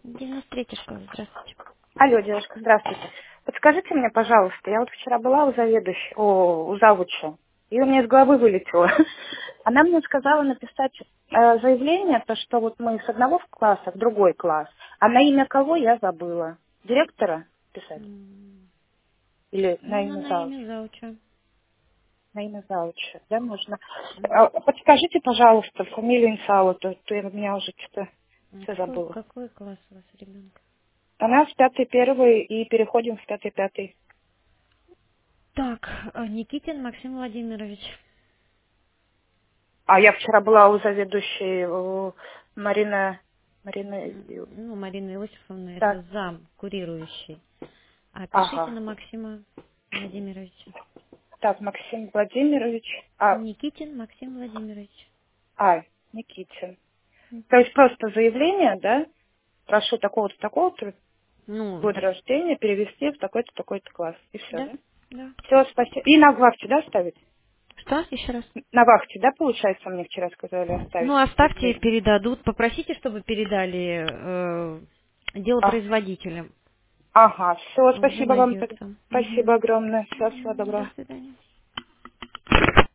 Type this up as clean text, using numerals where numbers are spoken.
93-я школа, здравствуйте. Алло, девушка, здравствуйте. Подскажите мне, пожалуйста, я вот вчера была у заведующей, у завуча, и у меня из головы вылетело. Она мне сказала написать заявление, то, что вот мы с одного класса в другой класс, а на имя кого я забыла. Директора писать? Или на Можно имя на завуча? имя зауча. На имя завуча, да, можно? Мгм. Подскажите, пожалуйста, фамилию Инсала, то я меня уже что-то все забыла. Какой класс у вас ребенка? Она в 5-1 и переходим в 5-5. Так, Никитин Максим Владимирович. А я вчера была у заведующей Марина, Ну, Марина Иосифовна, так, это зам, курирующий. А пишите ага, на Максима Владимировича. так, Максим Владимирович, Никитин Максим Владимирович. Никитин. М. То есть просто заявление, да, прошу такого-то Ну, год рождения перевести в такой-то, такой-то класс. И все, да, да? да. Все, спасибо. И на вахте, да, ставить? Что? Еще раз. На вахте, да, получается, мне вчера сказали оставить Ну, оставьте, заявление? передадут. Попросите, чтобы передали А, делопроизводителям. ага, все, Уже спасибо вам. найдется. Спасибо Мгм. огромное. Всего До доброго. свидания.